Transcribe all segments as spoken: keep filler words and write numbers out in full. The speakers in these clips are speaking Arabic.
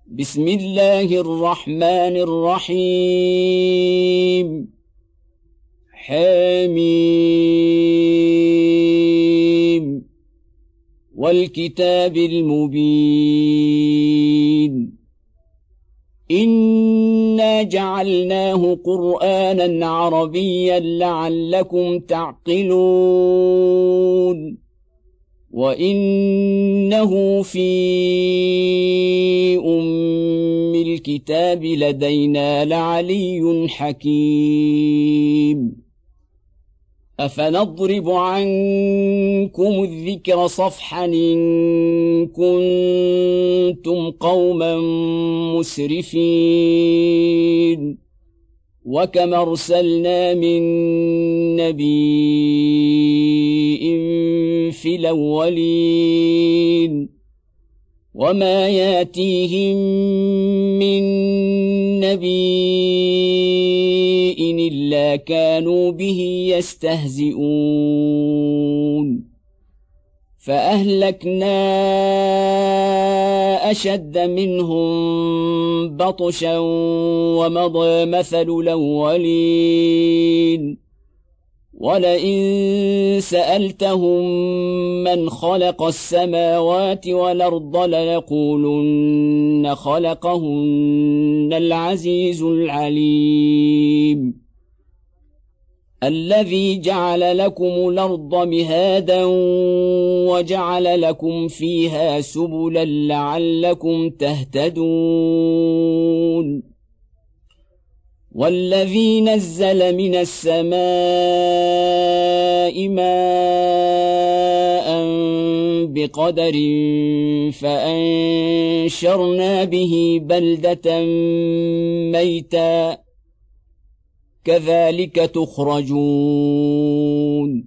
بسم الله الرحمن الرحيم حميم والكتاب المبين إنا جعلناه قرآنا عربيا لعلكم تعقلون وإنه في أم الكتاب لدينا لعلي حكيم أفنضرب عنكم الذكر صفحا إن كنتم قوما مسرفين وكم أرسلنا من نبي في الأولين وما ياتيهم من نبي إلا كانوا به يستهزئون فأهلكنا أشد منهم بطشا ومضى مثل الأولين ولئن سألتهم من خلق السماوات والأرض ليقولن خلقهن العزيز العليم الذي جعل لكم الأرض مهادا وجعل لكم فيها سبلا لعلكم تهتدون والذي نزل من السماء ماء بقدر فأنشرنا به بلدة ميتا كذلك تخرجون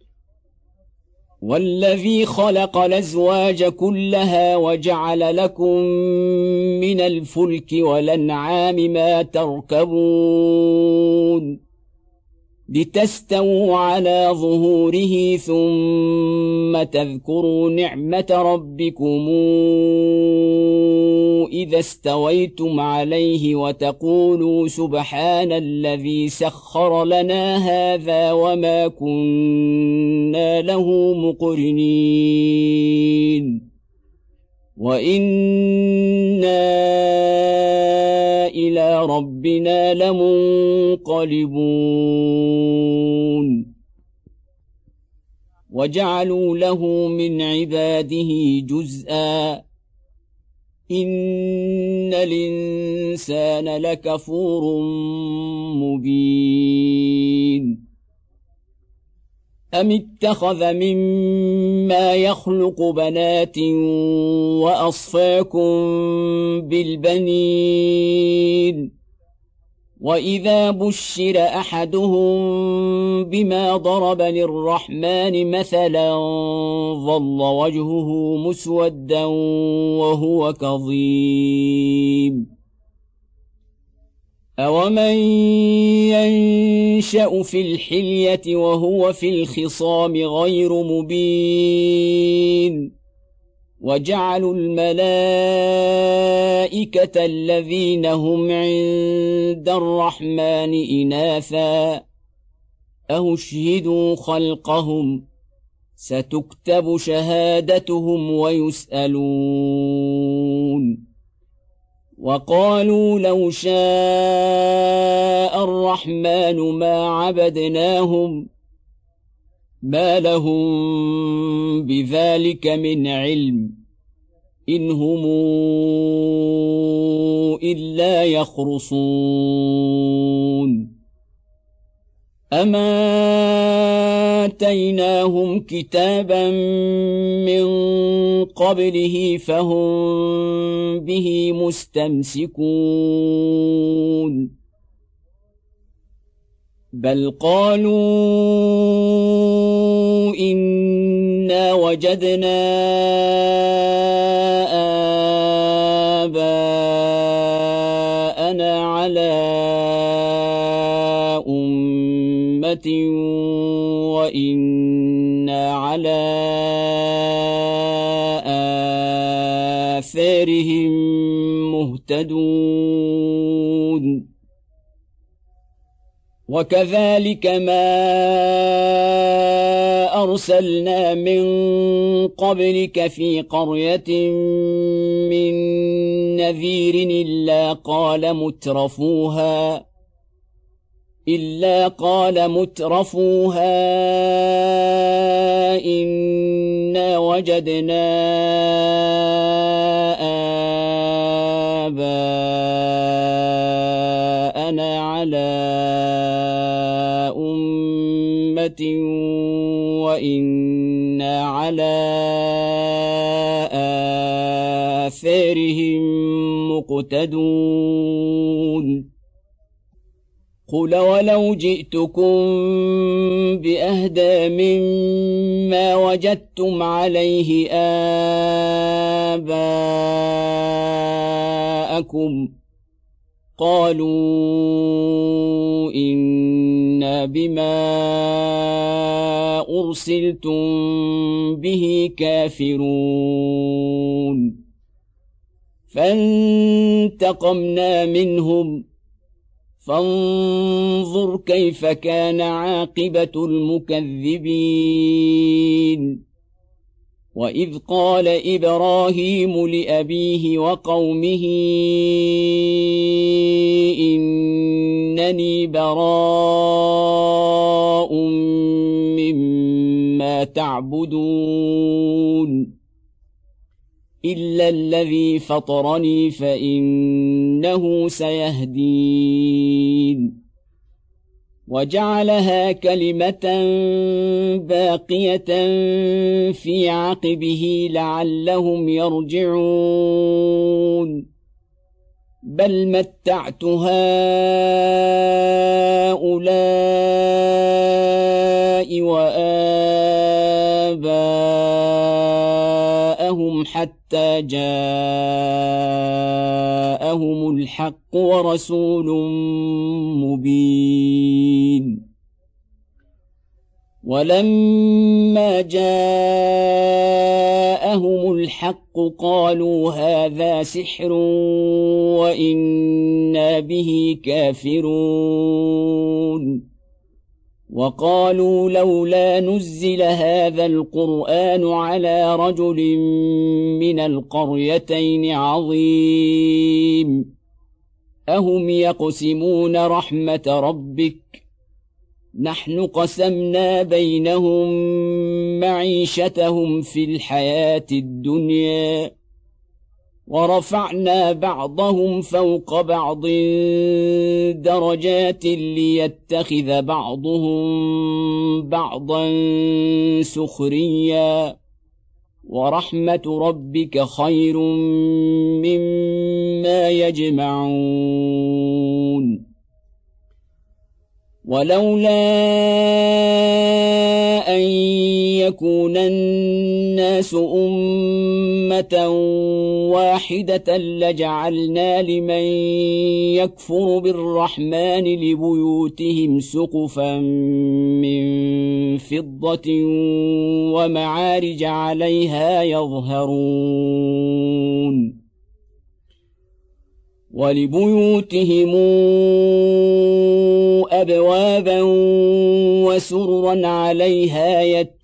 والذي خلق الأزواج كلها وجعل لكم من الفلك والأنعام ما تركبون لتستووا على ظهوره ثم تذكروا نعمة ربكم إذا استويتم عليه وتقولوا سبحان الذي سخر لنا هذا وما كنا له مقرنين وإنا إلى ربنا لمنقلبون وجعلوا له من عباده جزءا إن الإنسان لكفور مبين أم اتخذ مما يخلق بنات وأصفاكم بالبنين وإذا بشر أحدهم بما ضرب للرحمن مثلا ظل وجهه مسودا وهو كظيم أومن ينشأ في الحلية وهو في الخصام غير مبين وجعلوا الملائكة الذين هم عند الرحمن إناثا أشهدوا خلقهم ستكتب شهادتهم ويسألون وقالوا لو شاء الرحمن ما عبدناهم ما لهم بذلك من علم إن هم إلا يخرصون أما آتيناهم كتابا من قبله فهم به مستمسكون بل قالوا إنا وجدنا آباءنا على أمة وإنا على آثارهم مهتدون وكذلك ما أرسلنا من قبلك في قرية من نذير إلا قال مترفوها إلا قال مترفوها إنا وجدنا آباءنا على أمة وإنا على آثارهم مقتدون قل ولو جئتكم بأهدى مما وجدتم عليه آباءكم قالوا إنا بما أرسلتم به كافرون فانتقمنا منهم فانظر كيف كان عاقبة المكذبين وإذ قال إبراهيم لأبيه وقومه إنني براء مما تعبدون إلا الذي فطرني فإنه سيهدين وجعلها كلمة باقية في عقبه لعلهم يرجعون بل متعت هؤلاء وآباءهم حتى جاءهم الحق ورسول مبين ولما جاءهم الحق قالوا هذا سحر وإنا به كافرون وقالوا لولا نزل هذا القرآن على رجل من القريتين عظيم أهم يقسمون رحمة ربك نحن قسمنا بينهم معيشتهم في الحياة الدنيا ورفعنا بعضهم فوق بعض درجات ليتخذ بعضهم بعضا سخريا ورحمة ربك خير مما يجمعون ولولا أن يكون الناس أمة واحدة لجعلنا لمن يكفر بالرحمن لبيوتهم سقفا من فضة ومعارج عليها يظهرون ولبيوتهم أبوابا وسررا عليها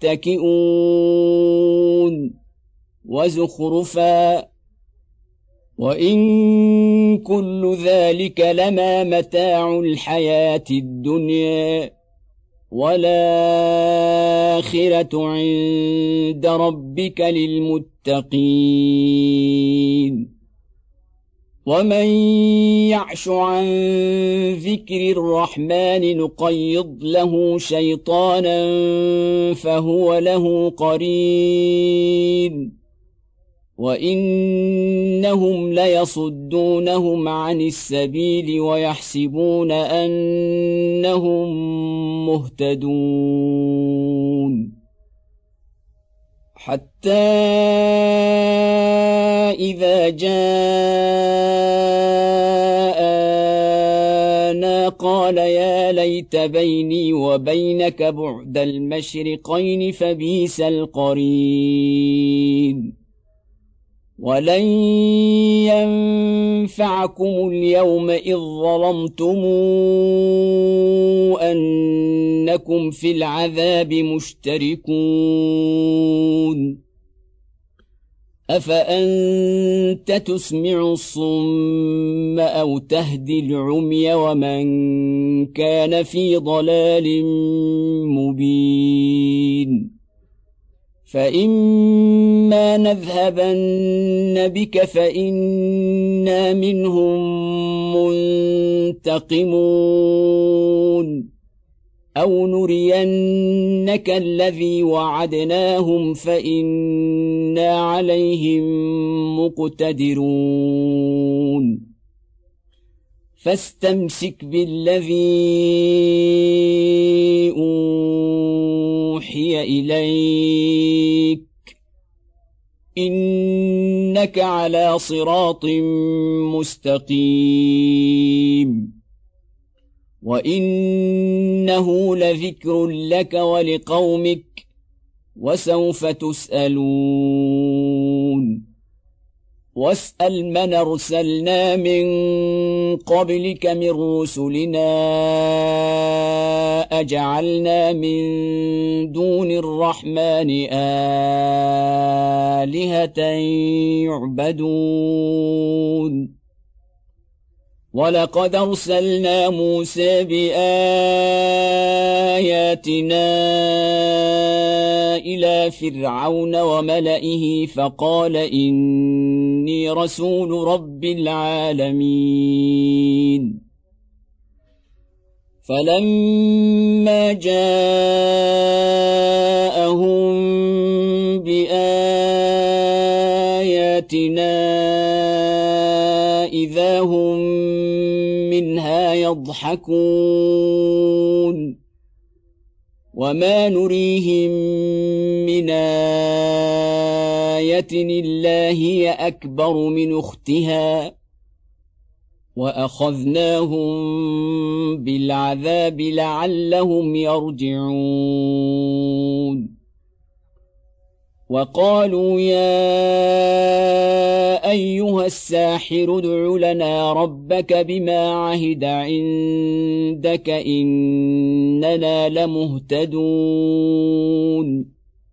يتكئون وزخرفا وإن كل ذلك لما متاع الحياة الدنيا والآخرة عند ربك للمتقين ومن يعش عن ذكر الرحمن نقيض له شيطانا فهو له قرين وإنهم ليصدونهم عن السبيل ويحسبون أنهم مهتدون حتى إذا جاءنا قال يا ليت بيني وبينك بعد المشرقين فبئس القرين ولن ينفعكم اليوم إذ ظلمتم أنكم في العذاب مشتركون أفأنت تسمع الصم أو تهدي العمي ومن كان في ضلال مبين فإما نذهبن بك فإنا منهم منتقمون أو نرينك الذي وعدناهم فإنا عليهم مقتدرون فاستمسك بالذي أوحي إليك إنك على صراط مستقيم وإنه لذكر لك ولقومك وسوف تسألون واسأل من أرسلنا من قبلك من رسلنا أجعلنا من دون الرحمن آلهة يعبدون ولقد أرسلنا موسى بآياتنا إلى فرعون وملئه فقال إني رسول رب العالمين فلما جاءهم بآياتنا إذا هم منها يضحكون وما نريهم من آية إلا هي أكبر من أختها وأخذناهم بالعذاب لعلهم يرجعون وقالوا يا أيها الساحر ادع لنا ربك بما عهد عندك إننا لمهتدون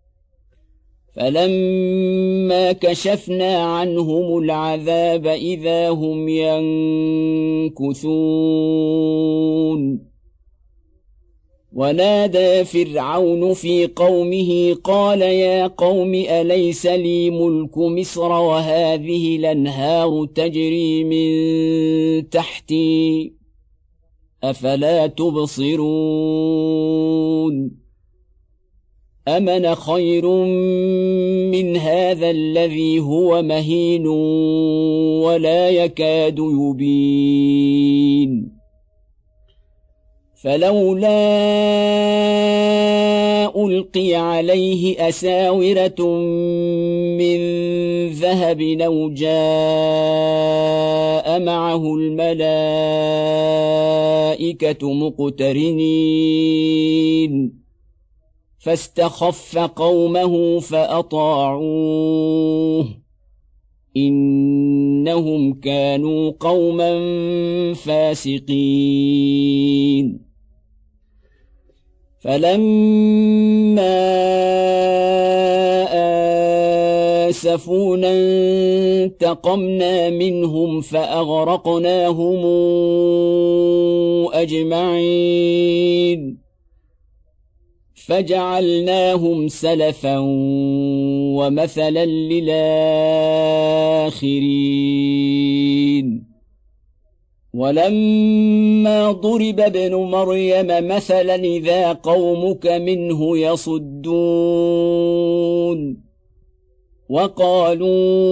فلما كشفنا عنهم العذاب إذا هم ينكثون ونادى فرعون في قومه قال يا قوم أليس لي ملك مصر وهذه الأنهار تجري من تحتي أفلا تبصرون أمن خير من هذا الذي هو مهين ولا يكاد يبين فلولا ألقي عليه أساورة من ذهب أو جاء معه الملائكة مقترنين فاستخف قومه فأطاعوه إنهم كانوا قوما فاسقين فلما آسفونا انتقمنا منهم فأغرقناهم أجمعين فجعلناهم سلفا ومثلا للآخرين ولما ضرب ابن مريم مثلا إذا قومك منه يصدون وقالوا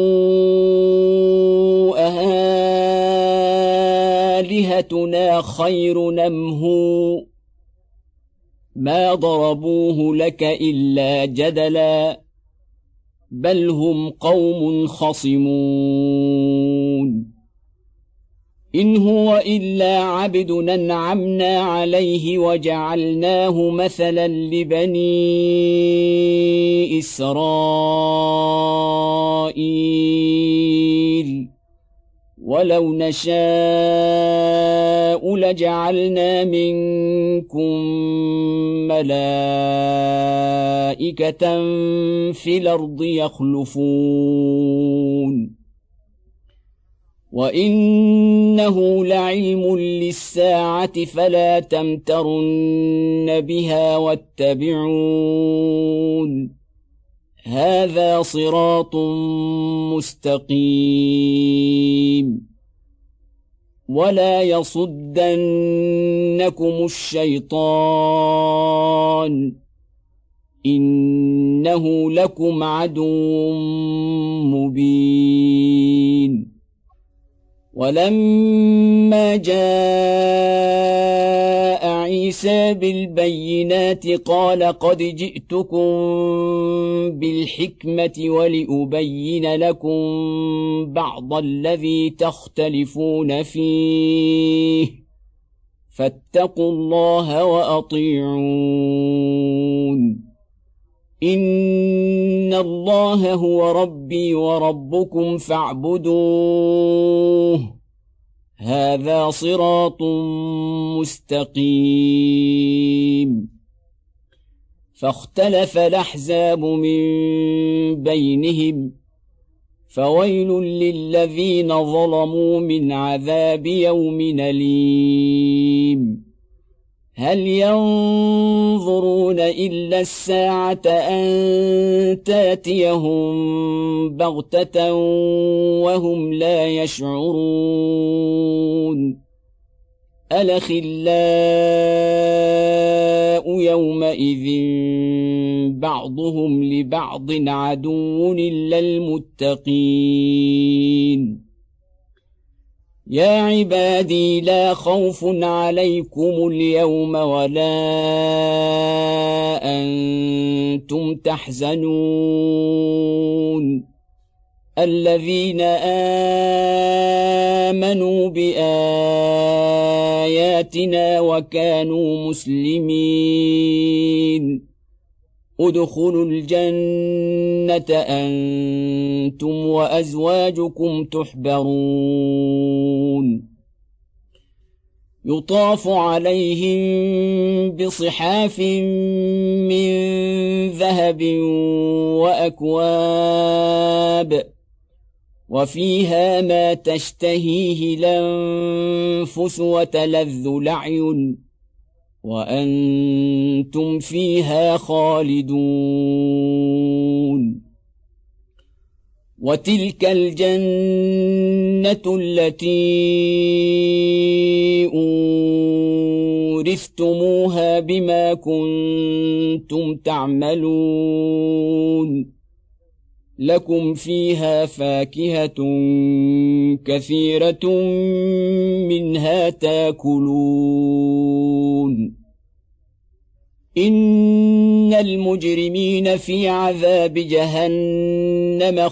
أهالهتنا خير أم هو ما ضربوه لك إلا جدلا بل هم قوم خصمون إن هو إلا عبد أنعمنا عليه وجعلناه مثلا لبني إسرائيل ولو نشاء لجعلنا منكم ملائكة في الأرض يخلفون وإنه لعلم للساعة فلا تمترن بها واتبعون هذا صراط مستقيم ولا يصدنكم الشيطان إنه لكم عدو مبين ولما جاء عيسى بالبينات قال قد جئتكم بالحكمة ولأبين لكم بعض الذي تختلفون فيه فاتقوا الله وأطيعون إن الله هو ربي وربكم فاعبدوه هذا صراط مستقيم فاختلف الأحزاب من بينهم فويل للذين ظلموا من عذاب يوم أليم هل ينظرون إلا الساعة أن تأتيهم بغتة وهم لا يشعرون الأخلاء يومئذ بعضهم لبعض عدو إلا المتقين يا عبادي لا خوف عليكم اليوم ولا أنتم تحزنون الذين آمنوا بآياتنا وكانوا مسلمين ادخلوا الجنة أنتم وأزواجكم تحبرون يطاف عليهم بصحاف من ذهب وأكواب وفيها ما تشتهيه الأنفس وتلذ الأعين وأنتم فيها خالدون وتلك الجنة التي أورثتموها بما كنتم تعملون لكم فيها فاكهة كثيرة منها تاكلون إن المجرمين في عذاب جهنم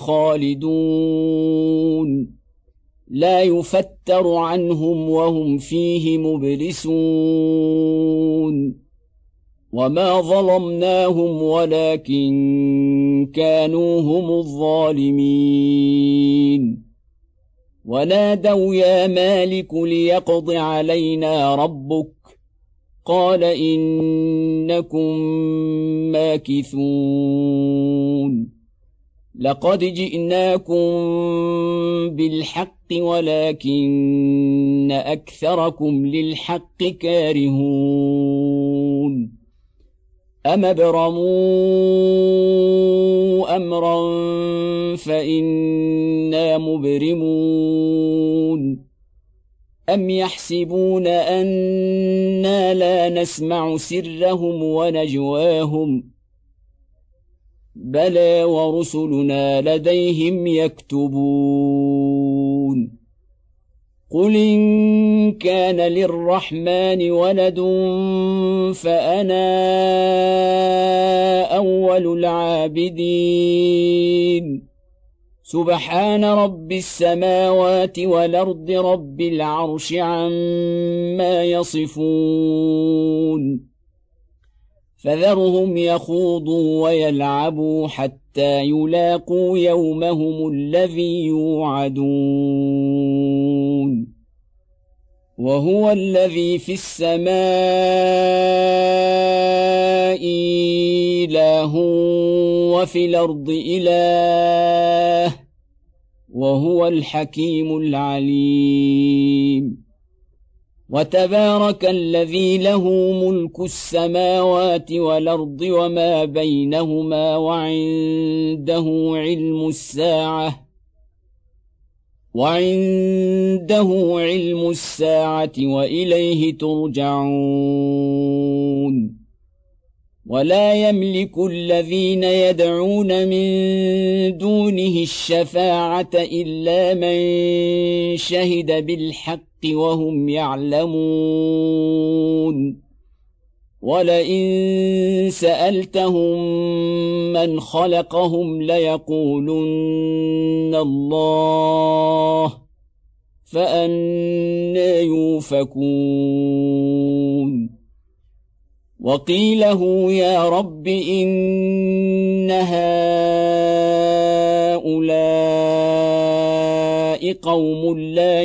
خالدون لا يفتر عنهم وهم فيه مبلسون وما ظلمناهم ولكن كانوا هم الظالمين ونادوا يا مالك ليقض علينا ربك قال إنكم ماكثون لقد جئناكم بالحق ولكن أكثركم للحق كارهون أم ابرموا أمرا فإنا مبرمون أم يحسبون أنا لا نسمع سرهم ونجواهم بلى ورسلنا لديهم يكتبون قل إن كان للرحمن ولد فأنا أول العابدين سبحان رب السماوات والأرض رب العرش عما يصفون فذرهم يخوضوا ويلعبوا حتى يلاقوا يومهم الذي يوعدون وهو الذي في السماء إله وفي الأرض إله وهو الحكيم العليم. وتبارك الذي له ملك السماوات والأرض وما بينهما وعنده علم الساعة وعنده علم الساعة وإليه ترجعون. ولا يملك الذين يدعون من دونه الشفاعة إلا من شهد بالحق وهم يعلمون. ولئن سألتهم من خلقهم ليقولن الله فأنى يؤفكون. وقيله يا رب إن هؤلاء قوم لا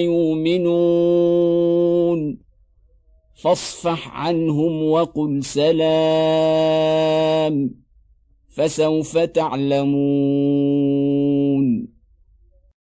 يؤمنون فاصفح عنهم وقل سلام فسوف تعلمون.